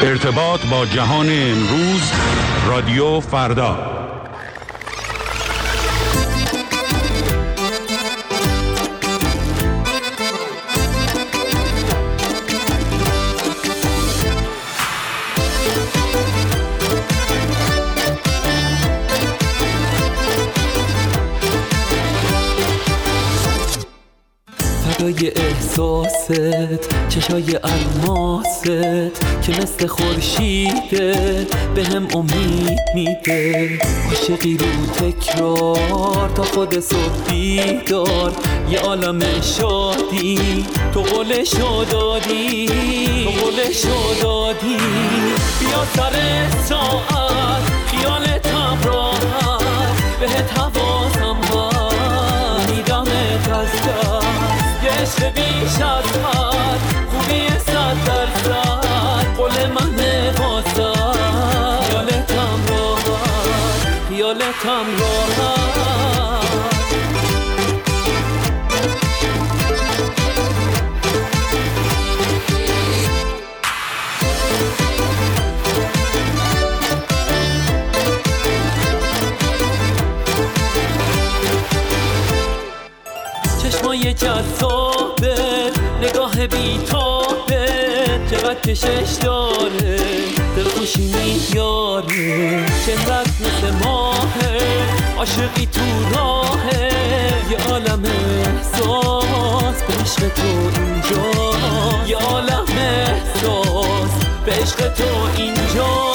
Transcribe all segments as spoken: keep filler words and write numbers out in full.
ارتباط با جهان امروز، رادیو فردا. فدای احساست، چشای الماست که مثل خورشیده به هم امید میده. عاشقی رو تکرار تا خود صبح بیدار، یه عالم شادی تو قولشو دادی، تو قولشو دادی. بیا سر ساعت خیالتم راحت، بهت حواسم هست میدمت از دست. عشق بیش از حد، خوبی صد درصد، قول من واسه خیالتم راحت، خیالتم راحت. چشمای جذابه، نگاه بیتابه، چقدر کشش داره، دلخوشی میاره. چهرت مثل ماهه، عاشقی تو راهه، یه عالم احساس به عشق تو اینجا، یه عالم احساس به عشق تو اینجا.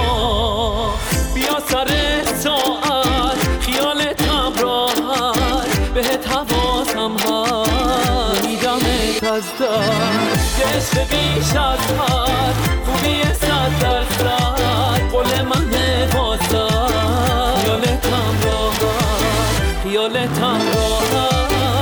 بیا سر ساعت خیالتم راحت، بهت حواسم هست میدمت از دست. عشق بیش از حد، خوبی صد درصد، قول من واسه خیالتم راحت، خیالتم راحت.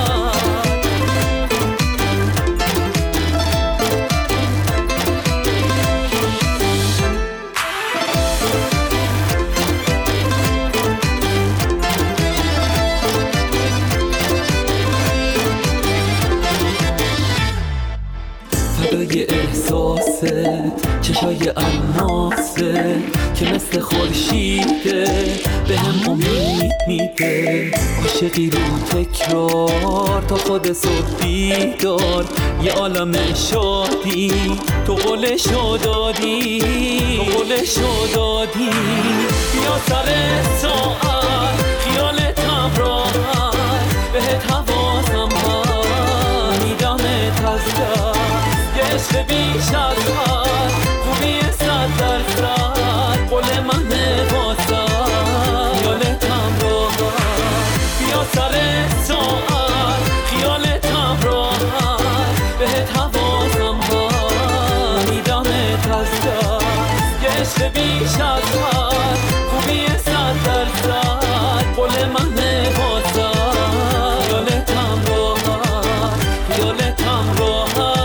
فدای احساست، چشای الماسه که مثل خورشیده به هم امید میده. عاشقی رو تکرار تا خود صبح بیدار، یه عالم شادی تو قولشو دادی، تو قولشو دادی. بیا سر ساعت خیالتم راحت، بهت حواسم هست میدمت از دست. عشق بیش از حد، خوبی صد درصد، قول من واسه خیالتم راحت. بیا سر ساعت خیالتم راحت، بهت حواسم هست میدمت از دست. عشق بیش از حد، خوبی صد درصد، قول من واسه خیالتم راحت، خیالتم راحت.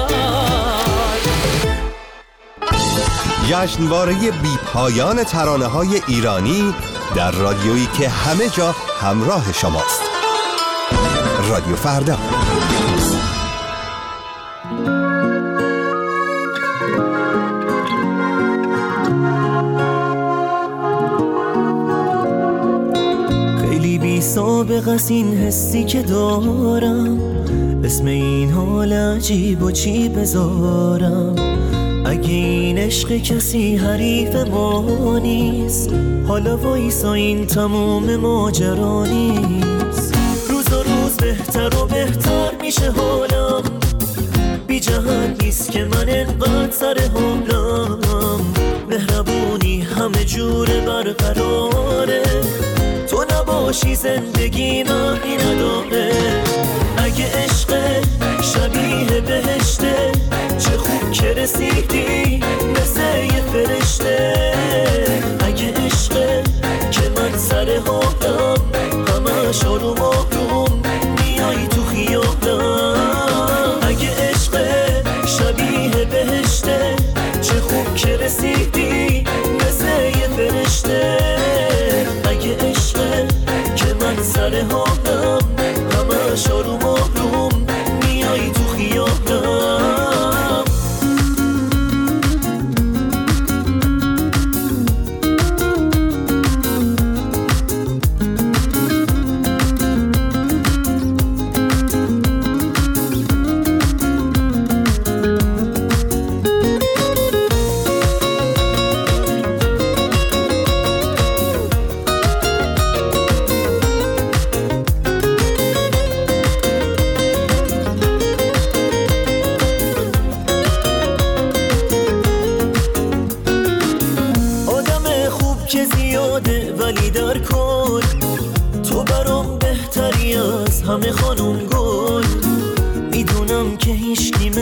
جشنواره بی پایان ترانه‌های ایرانی در رادیویی که همه جا همراه شماست. رادیو فردا. خیلی بی سابقه است این حسی که دارم، اسم این حال عجیب و چی بذارم. اگه این عشق کسی حریف ما نیست، حالا وایسا این تموم ماجرا نیست. روز و روز بهتر و بهتر میشه حالم، بی جهت نیست که من انقدر سر حالم. مهربونی همه جوره برقراره، تو نباشی زندگی معنی نداره. اگه عشق شبیه بهشته، چه خوب که رسیدی مثل یه فرشته. اگه عشق که من سر حالم، همش آروم آروم میای تو خیالم. اگه عشق شبیه بهشته، چه خوب که رسیدی مثل یه فرشته. اگه عشق که من سر حالم، همش آروم آروم میای تو خیالم.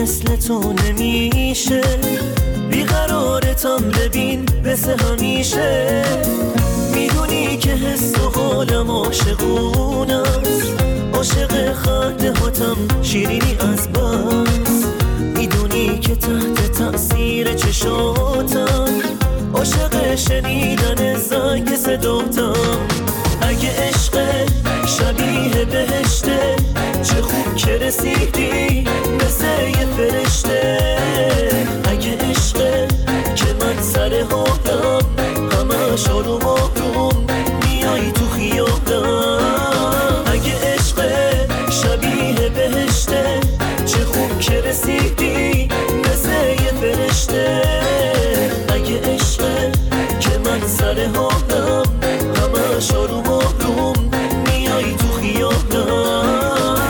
مثل تو نمیشه، بیقرارتم ببین مثل همیشه. میدونی که حس و حالم عاشقون است، عاشق خنده هاتم شیرینی از بس. میدونی که تحت تأثیر چشاتم، عاشق شنیدن زنگ صداتم. اگه عشق شبیه بهشته، چه خوب که رسیدی مثل یه فرشته. اگه عشق که من سر حالم، همش آروم آروم میای تو خیالم. اگه عشق شبیه بهشته، چه خوب که رسیدی مثل یه فرشته. اگه عشق که من سر حالم، همش آروم آروم میای تو خیالم.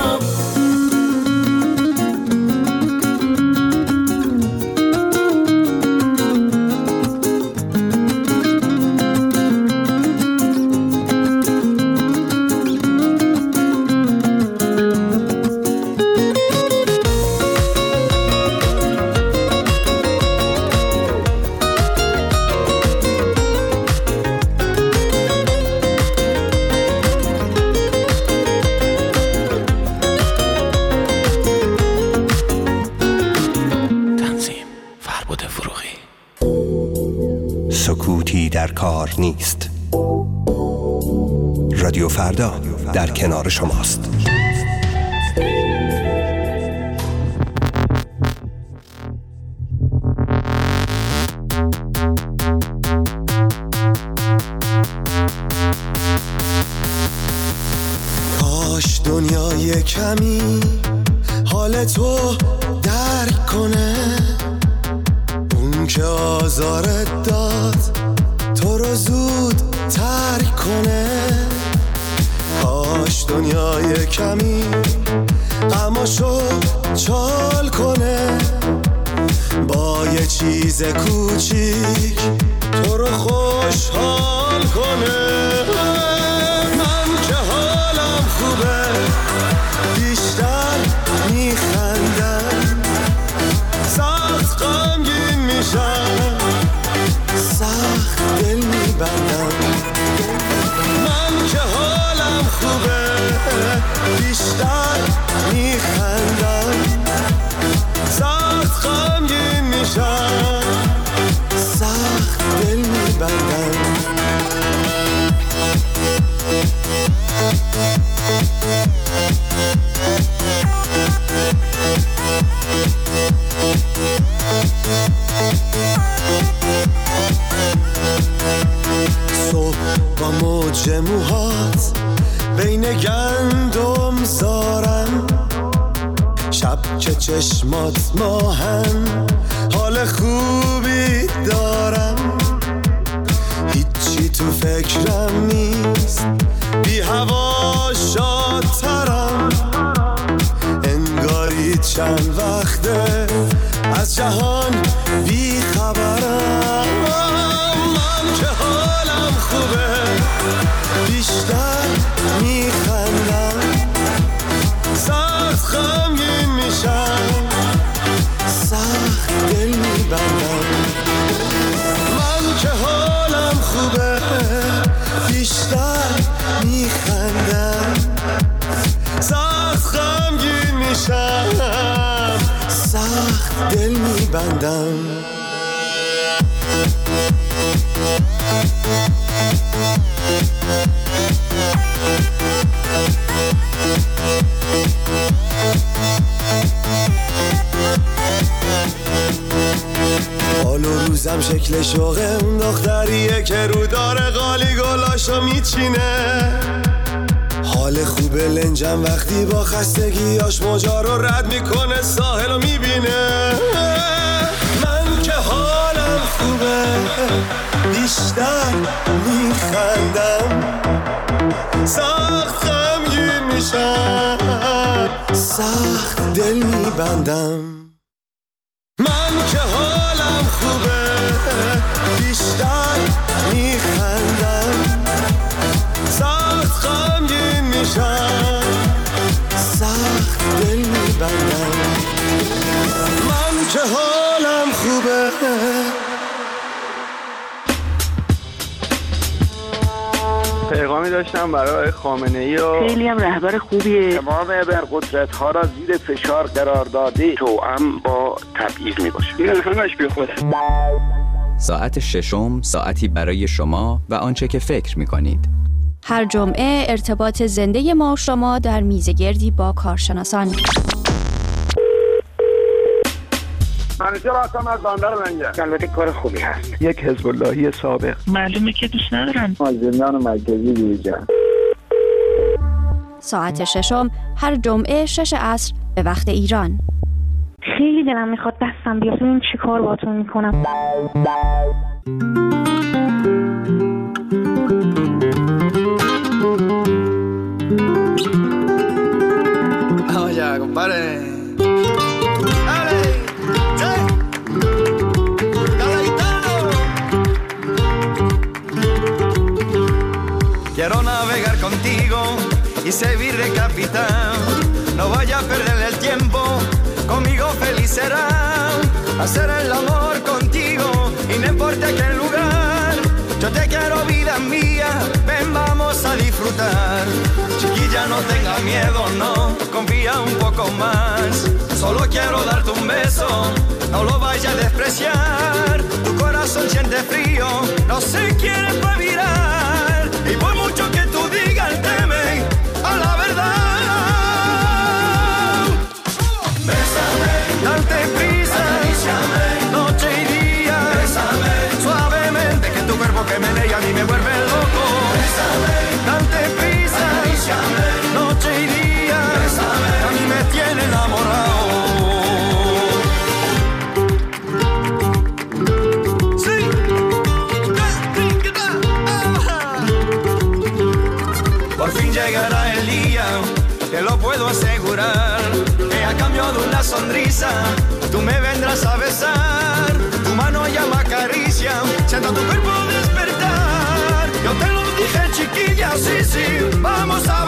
سکوتی در کار نیست. رادیو فردا در کنار شماست. کاش دنیای کمی حال تو درک کنه، اون که آزارت داد تو رو زود ترک کنه. کاش دنیای کمی غماشو چال کنه، با یه چیز کوچیک تو رو خوشحال کنه. من که حالم خوبه بیشتر میخندم، سخت غمگین میشم، سخت دل میبندم. من که حالم خوبه بیشتر میخندم، سخت غمگین میشم، سخت دل میبندم. صبح با موج موهات بین گندم زارم، شب که چشمات ماهن حال خوبی دارم. هیچی تو فکرم نیست، بی هوا شادترم، انگاری چند وقته از جهان بی خبرم. من که حالم خوبه بیشتر میخندم، سخت غمگین میشم، سخت دل میبندم. من که حالم خوبه بیشتر میخندم، سخت غمگین میشم، سخت دل میبندم. حال و روزم شکل شوقه، اون دختریه که رو داره قالی گلاشو میچینه. حال خوبه لنجم وقتی با خستگیاش موجا رو رد میکنه، ساحل رو میبینه. من که حالم خوبه بیشتر میخندم، سخت غمگین میشم، سخت دل میبندم. من که حالم خوبه بیشتر میخندم، سخت غمگین میشم، سخت دل میبندم. که حالم خوبه. پیغامی داشتم برای خامنه‌ای و خیلی هم رهبر خوبیه. تمام ابرقدرت ها را زیر فشار قرار داده، توأم با تبعیض می باشه. این همش بی خوده. ساعت ششم، ساعتی برای شما و آنچه که فکر می کنید. هر جمعه ارتباط زنده ما و شما در میزگردی با کارشناسان. منیجر هستم از بندر منجر. البته کار خوبی هست. یک حزب اللهی سابق. معلومه که دوست ندارن. از زندان مرکزی بیرون. ساعت ششم هر جمعه شش عصر به وقت ایران. خیلی دلم میخواد دستم بیاد این چی کار باتون میکنم. Oye, compadre. Quiero navegar contigo y servir de capitán. No vaya a perder el tiempo, conmigo feliz será. Hacer el amor contigo y no importa qué lugar. Yo te quiero vida mía, ven vamos a disfrutar. Chiquilla no tenga miedo, no, confía un poco más. Solo quiero darte un beso, no lo vayas a despreciar. Tu corazón siente frío, no se quiere pa' mirar. Y por mucho que tú digas, teme a la verdad. Bésame, date prisa, acaríciame, noche y día. Bésame, suavemente, que tu cuerpo que menea a mí me vuelve loco. Bésame, date prisa, acaríciame, noche y día. Bésame, a mí me tiene enamorado. Por fin llegará el día, te lo puedo asegurar, que a cambio de una sonrisa, tú me vendrás a besar. Tu mano ya me acaricia, siento tu cuerpo despertar. Yo te lo dije chiquilla, sí, sí, vamos a